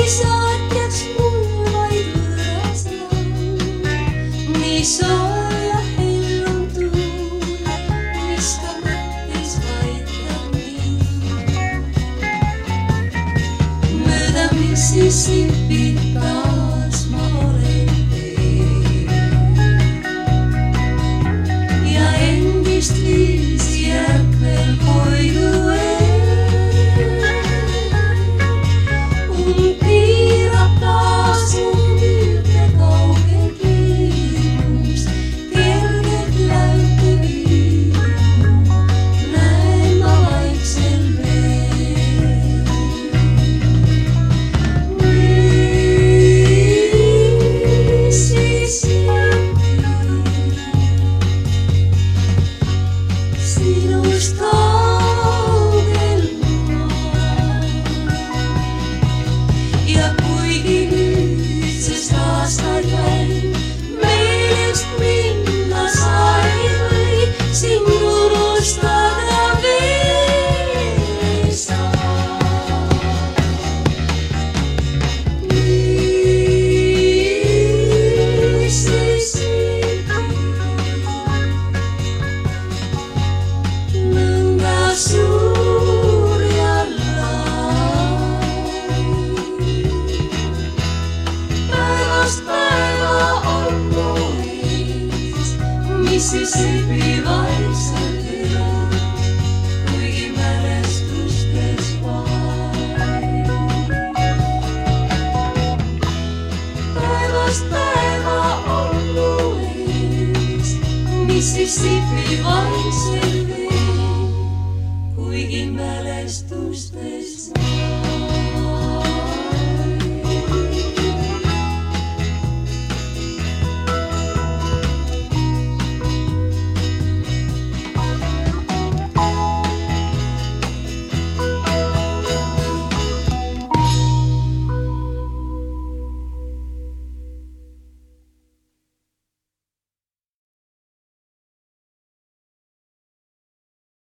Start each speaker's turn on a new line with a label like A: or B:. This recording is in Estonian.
A: saatjaks mul vaid võõras laul, nii soe ja hell on tuul, mis ka mõttes aitab mind. Mööda Mississippit taas ma olen teel ja endist viisi järkvel hoidu Mississippi vaiksel teel, kuigi mälestustes vaid. Päevast päeva on mu ees Mississippi vaiksel teel, kuigi mälestustes vaid.